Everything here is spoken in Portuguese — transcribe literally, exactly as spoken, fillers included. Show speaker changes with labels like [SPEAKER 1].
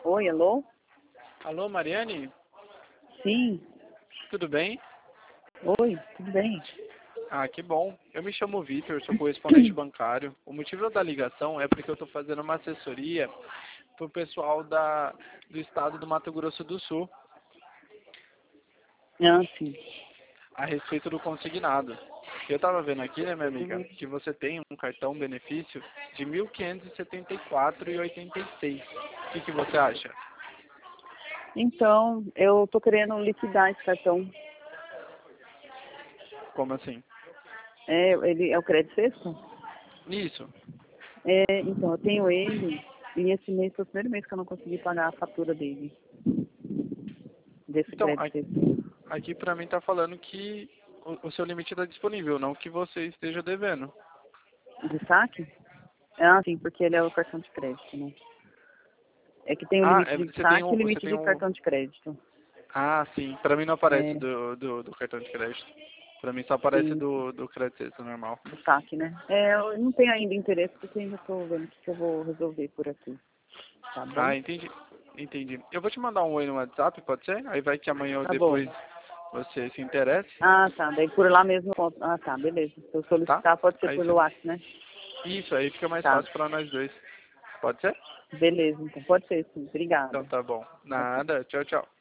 [SPEAKER 1] Oi, alô?
[SPEAKER 2] Alô, Mariane?
[SPEAKER 1] Sim.
[SPEAKER 2] Tudo bem?
[SPEAKER 1] Oi, tudo bem?
[SPEAKER 2] Ah, que bom. Eu me chamo Vitor, sou correspondente bancário. O motivo da ligação é porque eu estou fazendo uma assessoria para o pessoal da, do estado do Mato Grosso do Sul
[SPEAKER 1] Ah, sim.
[SPEAKER 2] a respeito do consignado. Eu estava vendo aqui, né, minha amiga,
[SPEAKER 1] Uhum.
[SPEAKER 2] que você tem um cartão benefício de mil quinhentos e setenta e quatro reais e oitenta e seis centavos. O que, que você acha?
[SPEAKER 1] Então, eu tô querendo liquidar esse cartão.
[SPEAKER 2] Como assim?
[SPEAKER 1] É, ele é o crédito sexto?
[SPEAKER 2] Isso.
[SPEAKER 1] É, então, eu tenho ele e esse mês foi o primeiro mês que eu não consegui pagar a fatura dele, desse
[SPEAKER 2] Então,
[SPEAKER 1] crédito
[SPEAKER 2] aqui,
[SPEAKER 1] sexto.
[SPEAKER 2] aqui para mim está falando que o, o seu limite está disponível, não que você esteja devendo.
[SPEAKER 1] De saque? Ah, sim, porque ele é o cartão de crédito, né? É que tem o
[SPEAKER 2] Ah,
[SPEAKER 1] limite
[SPEAKER 2] é,
[SPEAKER 1] de
[SPEAKER 2] você tem
[SPEAKER 1] saque e
[SPEAKER 2] um,
[SPEAKER 1] o
[SPEAKER 2] você
[SPEAKER 1] limite
[SPEAKER 2] tem
[SPEAKER 1] de
[SPEAKER 2] um.
[SPEAKER 1] cartão de crédito.
[SPEAKER 2] Ah, sim. Para mim não aparece
[SPEAKER 1] É,
[SPEAKER 2] do, do, do cartão de crédito. Para mim só aparece
[SPEAKER 1] sim,
[SPEAKER 2] do, do crédito normal.
[SPEAKER 1] do saque, né? É, eu não tenho ainda interesse porque ainda tô vendo o que que eu vou resolver por aqui. Tá bom?
[SPEAKER 2] Ah, entendi. Entendi. Eu vou te mandar um oi no WhatsApp, pode ser? Aí vai que amanhã ou
[SPEAKER 1] Tá bom.
[SPEAKER 2] depois você se interesse,
[SPEAKER 1] Ah, tá. Daí por lá mesmo. Ah, tá. Beleza. Se eu
[SPEAKER 2] tá?
[SPEAKER 1] solicitar, pode ser
[SPEAKER 2] Aí
[SPEAKER 1] por
[SPEAKER 2] você.
[SPEAKER 1] WhatsApp, né?
[SPEAKER 2] Isso, aí fica mais
[SPEAKER 1] Tá.
[SPEAKER 2] fácil para nós dois. Pode ser?
[SPEAKER 1] Beleza. Então pode ser sim.
[SPEAKER 2] Então
[SPEAKER 1] Obrigada.
[SPEAKER 2] tá bom.
[SPEAKER 1] Tchau, tchau.
[SPEAKER 2] Nada. Tchau, tchau.